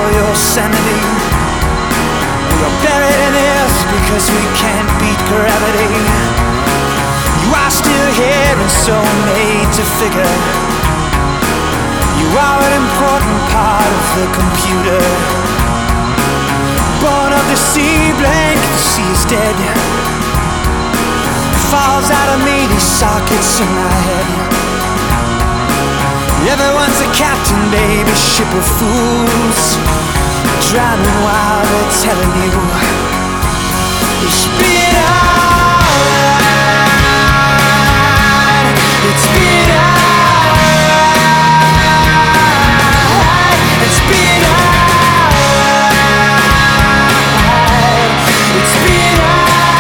your sanity. We are buried in this because we can't beat gravity. You are still here and so made to figure. You are an important part of the computer. Born of the sea, blank, the sea is dead. Falls out of me, these sockets in my head. Everyone's a captain, baby, ship of fools, drowning while they're telling you it's been alright. It's been alright. It's been alright. It's been alright.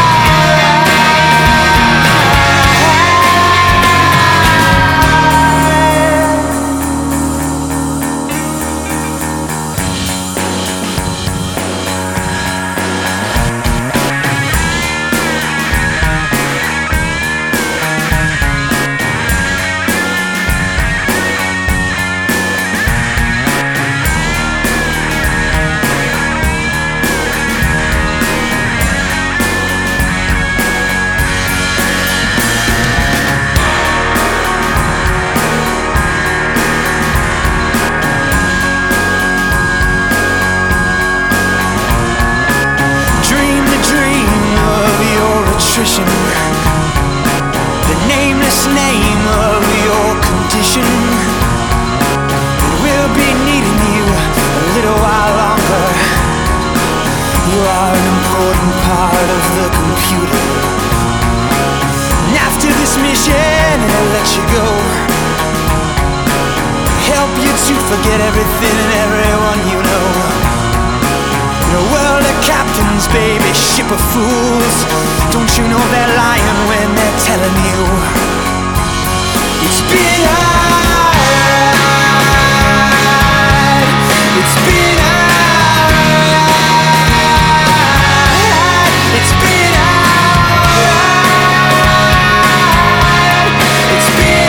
The nameless name of your condition. We'll be needing you a little while longer. You are an important part of the computer. And after this mission, I'll let you go. Help you to forget everything and everyone you know. In a world of captains, baby, ship of fools. Don't you know they're lying when they're telling you it's been alright. It's been alright. It's been alright. It's been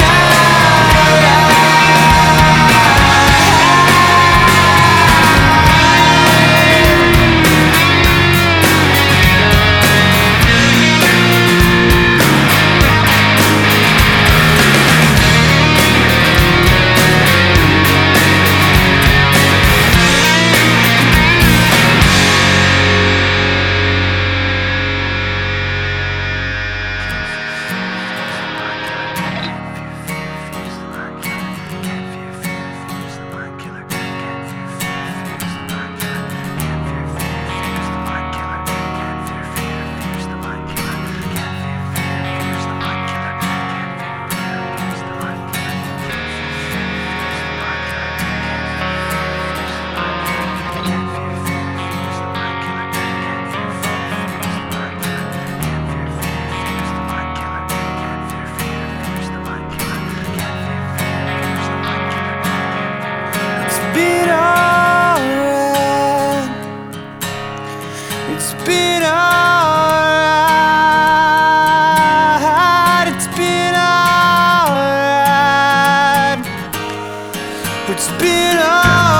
it's been alright.